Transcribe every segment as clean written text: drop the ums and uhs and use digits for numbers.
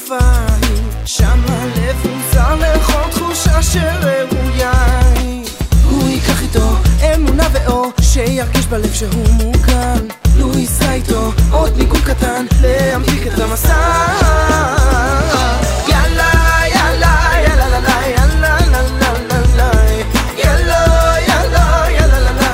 כתפיים, שם הלב מוזר לכל תחושה שראויה. הוא ייקח איתו אמונה ואור, שירגיש בלב שהוא מוגן. לו ייסע איתו עוד ניגון קטן, להמתיק את המסע. יאללה יאללה יאללה יאללה יאללה יאללה יאללה יאללה יאללה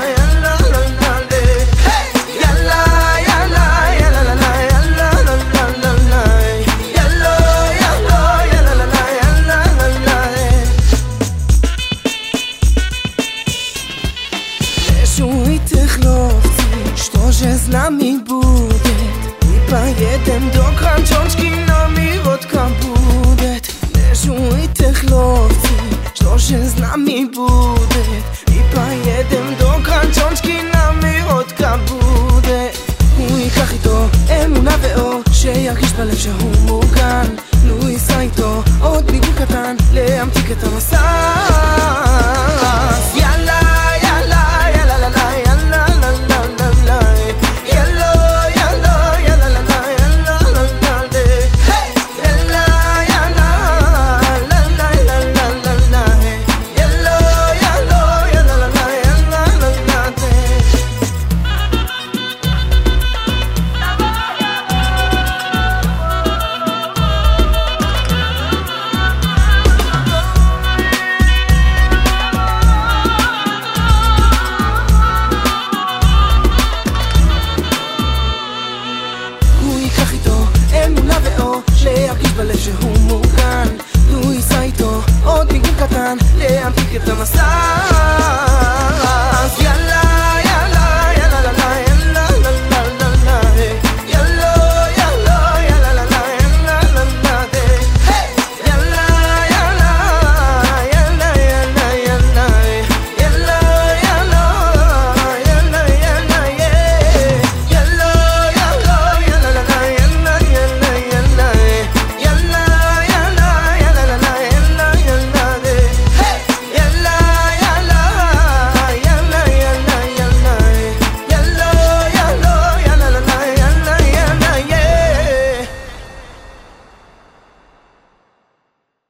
Że z nami bude I pojedem do Kranczonczki na miłotka bude Leżuj tych lovci Što że z nami bude I pojedem do Kranczonczki na miłotka bude הוא ייקח איתו אמונה ואור שירגיש בלב שהוא מוגן לו ייסע איתו עוד ניגון קטן להמתיק את המסע